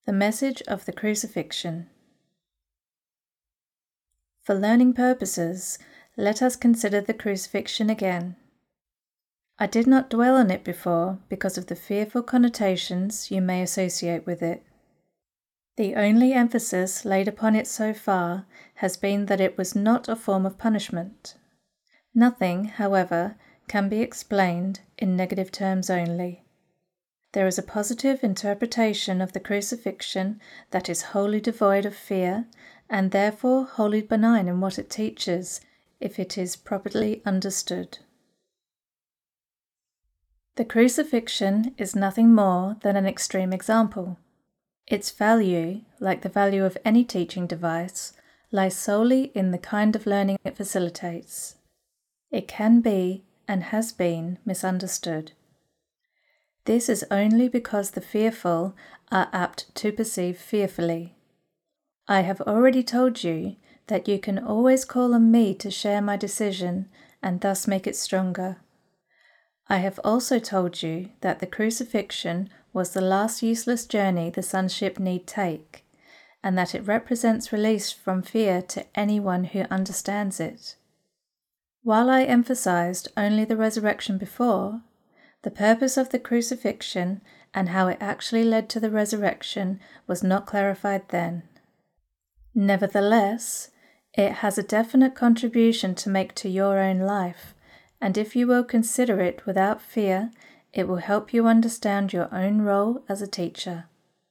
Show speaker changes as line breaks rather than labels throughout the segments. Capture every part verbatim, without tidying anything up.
The message of the crucifixion. For learning purposes, let us consider the crucifixion again. I did not dwell on it before because of the fearful connotations you may associate with it. The only emphasis laid upon it so far has been that it was not a form of punishment. Nothing, however, can be explained in negative terms only. There is a positive interpretation of the crucifixion that is wholly devoid of fear, and therefore wholly benign in what it teaches, if it is properly understood. The crucifixion is nothing more than an extreme example. Its value, like the value of any teaching device, lies solely in the kind of learning it facilitates. It can be, and has been, misunderstood. This is only because the fearful are apt to perceive fearfully. I have already told you that you can always call on me to share my decision and thus make it stronger. I have also told you that the crucifixion was the last useless journey the sonship need take, and that it represents release from fear to anyone who understands it. While I emphasized only the resurrection before, the purpose of the crucifixion and how it actually led to the resurrection was not clarified then. Nevertheless, it has a definite contribution to make to your own life, and if you will consider it without fear, it will help you understand your own role as a teacher.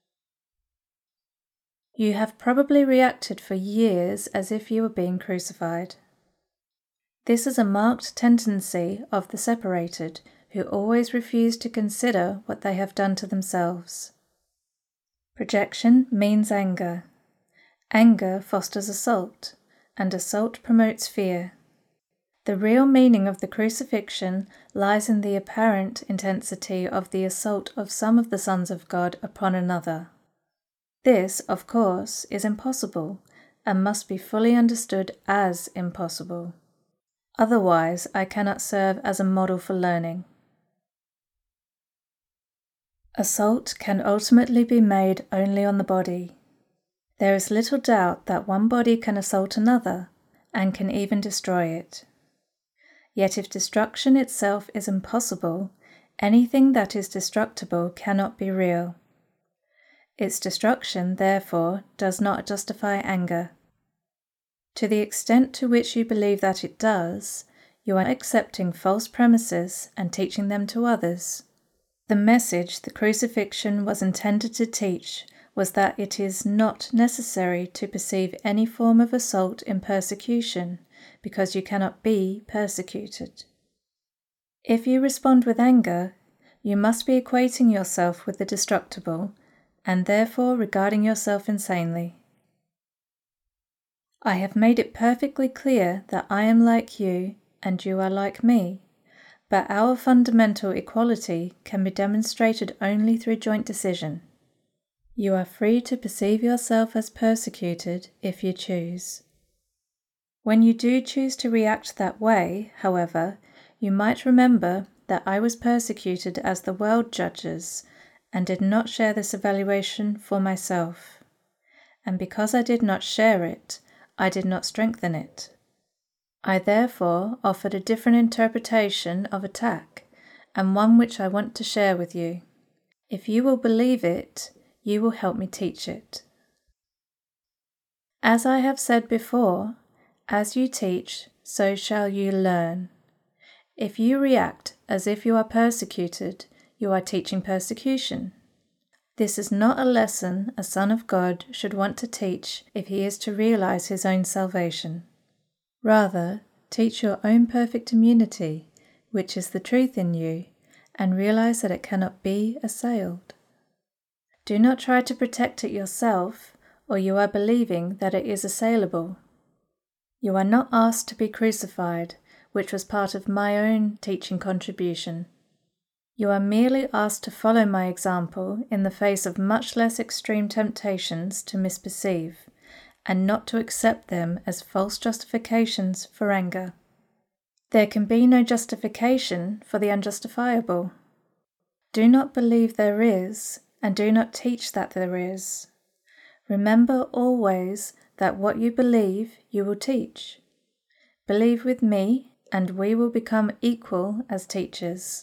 You have probably reacted for years as if you were being crucified. This is a marked tendency of the separated, who always refuse to consider what they have done to themselves. Projection means anger. Anger fosters assault, and assault promotes fear. The real meaning of the crucifixion lies in the apparent intensity of the assault of some of the sons of God upon another. This, of course, is impossible, and must be fully understood as impossible. Otherwise, I cannot serve as a model for learning. Assault can ultimately be made only on the body. There is little doubt that one body can assault another, and can even destroy it. Yet if destruction itself is impossible, anything that is destructible cannot be real. Its destruction, therefore, does not justify anger. To the extent to which you believe that it does, you are accepting false premises and teaching them to others. The message the crucifixion was intended to teach was that it is not necessary to perceive any form of assault in persecution, because you cannot be persecuted. If you respond with anger, you must be equating yourself with the destructible, and therefore regarding yourself insanely. I have made it perfectly clear that I am like you, and you are like me. But our fundamental equality can be demonstrated only through joint decision. You are free to perceive yourself as persecuted if you choose. When you do choose to react that way, however, you might remember that I was persecuted as the world judges and did not share this evaluation for myself. And because I did not share it, I did not strengthen it. I therefore offered a different interpretation of attack, and one which I want to share with you. If you will believe it, you will help me teach it. As I have said before, as you teach, so shall you learn. If you react as if you are persecuted, you are teaching persecution. This is not a lesson a son of God should want to teach if he is to realize his own salvation. Rather, teach your own perfect immunity, which is the truth in you, and realize that it cannot be assailed. Do not try to protect it yourself, or you are believing that it is assailable. You are not asked to be crucified, which was part of my own teaching contribution. You are merely asked to follow my example in the face of much less extreme temptations to misperceive, and not to accept them as false justifications for anger. There can be no justification for the unjustifiable. Do not believe there is, and do not teach that there is. Remember always that what you believe you will teach. Believe with me, and we will become equal as teachers.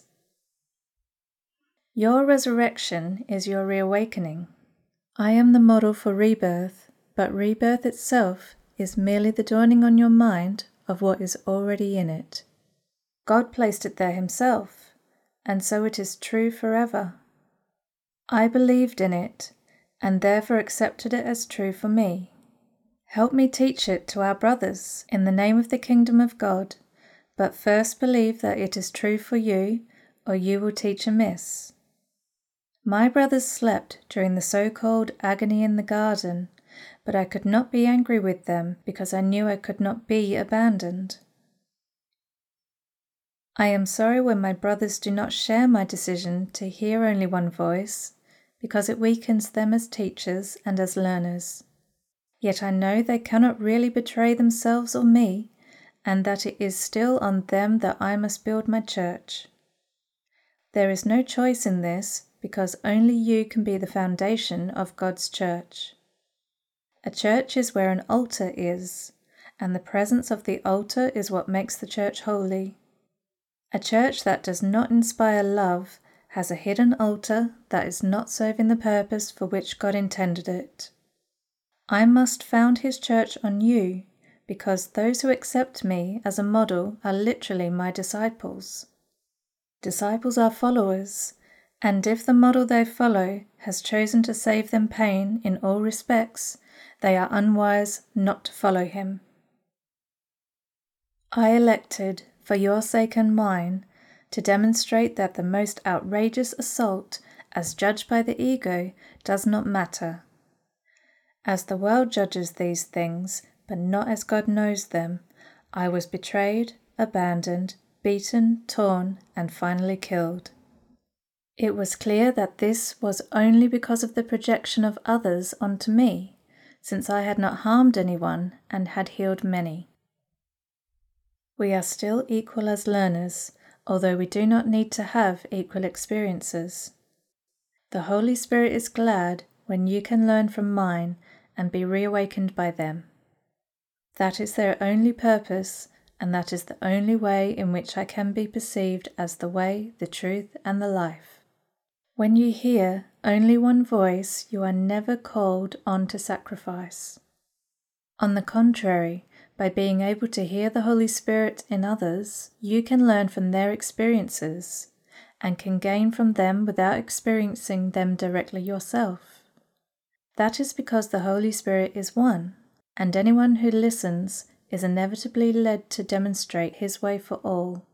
Your resurrection is your reawakening. I am the model for rebirth, but rebirth itself is merely the dawning on your mind of what is already in it. God placed it there himself, and so it is true forever. I believed in it, and therefore accepted it as true for me. Help me teach it to our brothers in the name of the kingdom of God, but first believe that it is true for you, or you will teach amiss. My brothers slept during the so-called agony in the garden, but I could not be angry with them because I knew I could not be abandoned. I am sorry when my brothers do not share my decision to hear only one voice, because it weakens them as teachers and as learners. Yet I know they cannot really betray themselves or me, and that it is still on them that I must build my church. There is no choice in this, because only you can be the foundation of God's church. A church is where an altar is, and the presence of the altar is what makes the church holy. A church that does not inspire love has a hidden altar that is not serving the purpose for which God intended it. I must found his church on you, because those who accept me as a model are literally my disciples. Disciples are followers, and if the model they follow has chosen to save them pain in all respects, they are unwise not to follow him. I elected, for your sake and mine, to demonstrate that the most outrageous assault, as judged by the ego, does not matter. As the world judges these things, but not as God knows them, I was betrayed, abandoned, beaten, torn, and finally killed. It was clear that this was only because of the projection of others onto me, since I had not harmed anyone and had healed many. We are still equal as learners, although we do not need to have equal experiences. The Holy Spirit is glad when you can learn from mine and be reawakened by them. That is their only purpose, and that is the only way in which I can be perceived as the way, the truth, and the life. When you hear only one voice, you are never called on to sacrifice. On the contrary, by being able to hear the Holy Spirit in others, you can learn from their experiences and can gain from them without experiencing them directly yourself. That is because the Holy Spirit is one, and anyone who listens is inevitably led to demonstrate his way for all.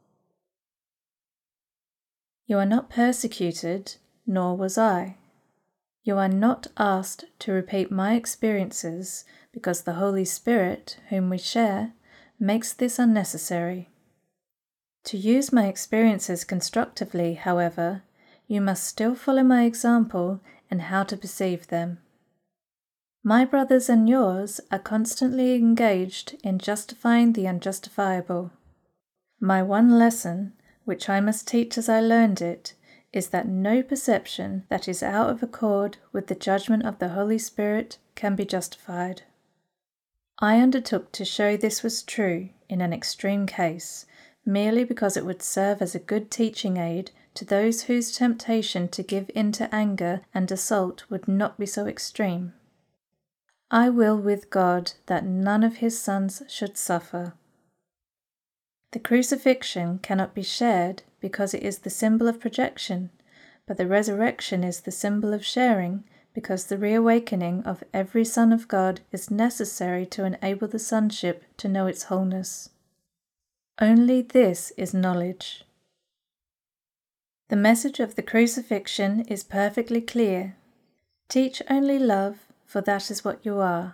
You are not persecuted, nor was I. You are not asked to repeat my experiences because the Holy Spirit, whom we share, makes this unnecessary. To use my experiences constructively, however, you must still follow my example in how to perceive them. My brothers and yours are constantly engaged in justifying the unjustifiable. My one lesson, which I must teach as I learned it, is that no perception that is out of accord with the judgment of the Holy Spirit can be justified. I undertook to show this was true in an extreme case, merely because it would serve as a good teaching aid to those whose temptation to give in to anger and assault would not be so extreme. I will with God that none of his sons should suffer. The crucifixion cannot be shared because it is the symbol of projection, but the resurrection is the symbol of sharing because the reawakening of every son of God is necessary to enable the sonship to know its wholeness. Only this is knowledge. The message of the crucifixion is perfectly clear. Teach only love, for that is what you are.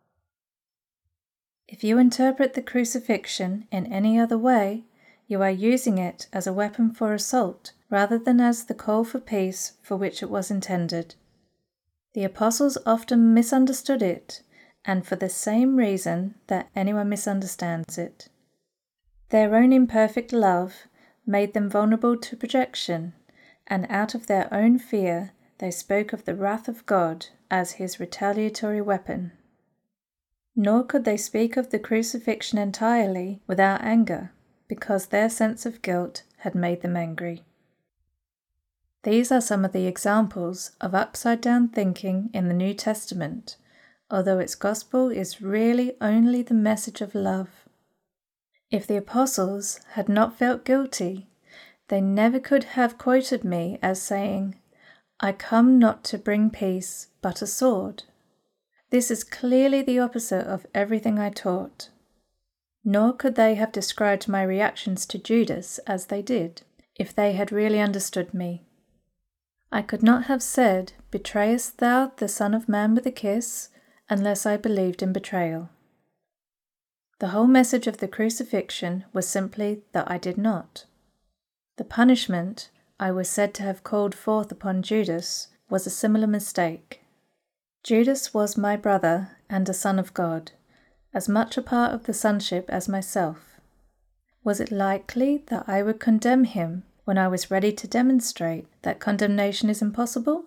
If you interpret the crucifixion in any other way, you are using it as a weapon for assault rather than as the call for peace for which it was intended. The apostles often misunderstood it, and for the same reason that anyone misunderstands it. Their own imperfect love made them vulnerable to projection, and out of their own fear, they spoke of the wrath of God as his retaliatory weapon. Nor could they speak of the crucifixion entirely without anger, because their sense of guilt had made them angry. These are some of the examples of upside-down thinking in the New Testament, although its gospel is really only the message of love. If the apostles had not felt guilty, they never could have quoted me as saying, "I come not to bring peace, but a sword." This is clearly the opposite of everything I taught. Nor could they have described my reactions to Judas as they did, if they had really understood me. I could not have said, "Betrayest thou the Son of Man with a kiss?" unless I believed in betrayal. The whole message of the crucifixion was simply that I did not. The punishment I was said to have called forth upon Judas was a similar mistake. Judas was my brother and a son of God, as much a part of the sonship as myself. Was it likely that I would condemn him when I was ready to demonstrate that condemnation is impossible?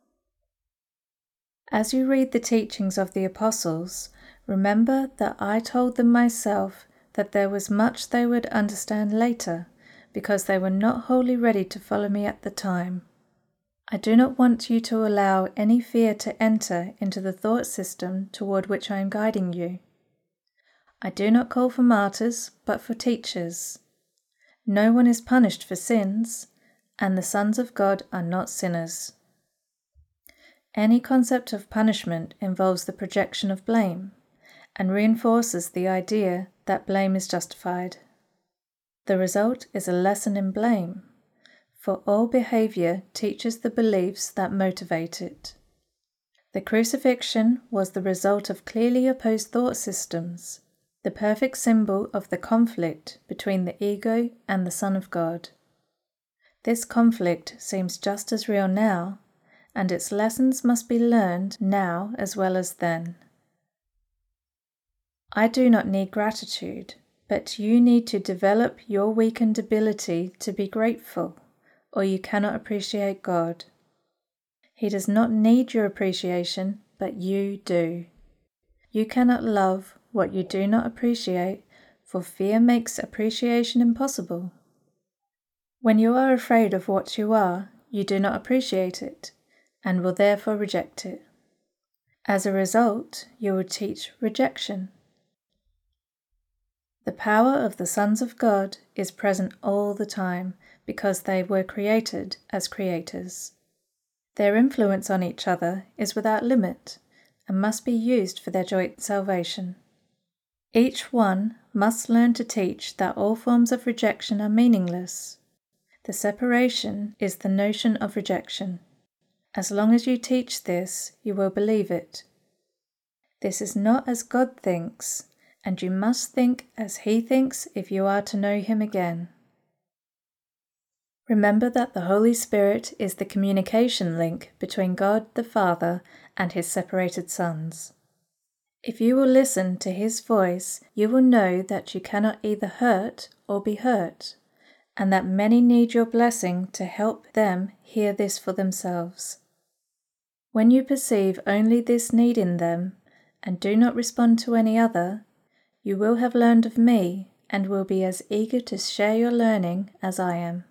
As you read the teachings of the apostles, remember that I told them myself that there was much they would understand later, because they were not wholly ready to follow me at the time. I do not want you to allow any fear to enter into the thought system toward which I am guiding you. I do not call for martyrs, but for teachers. No one is punished for sins, and the sons of God are not sinners. Any concept of punishment involves the projection of blame, and reinforces the idea that blame is justified. The result is a lesson in blame, for all behavior teaches the beliefs that motivate it. The crucifixion was the result of clearly opposed thought systems, the perfect symbol of the conflict between the ego and the Son of God. This conflict seems just as real now, and its lessons must be learned now as well as then. I do not need gratitude, but you need to develop your weakened ability to be grateful, or you cannot appreciate God. He does not need your appreciation, but you do. You cannot love what you do not appreciate, for fear makes appreciation impossible. When you are afraid of what you are, you do not appreciate it, and will therefore reject it. As a result, you will teach rejection. The power of the sons of God is present all the time because they were created as creators. Their influence on each other is without limit and must be used for their joint salvation. Each one must learn to teach that all forms of rejection are meaningless. The separation is the notion of rejection. As long as you teach this, you will believe it. This is not as God thinks, and you must think as He thinks if you are to know Him again. Remember that the Holy Spirit is the communication link between God the Father and His separated sons. If you will listen to His voice, you will know that you cannot either hurt or be hurt, and that many need your blessing to help them hear this for themselves. When you perceive only this need in them, and do not respond to any other, you will have learned of me, and will be as eager to share your learning as I am.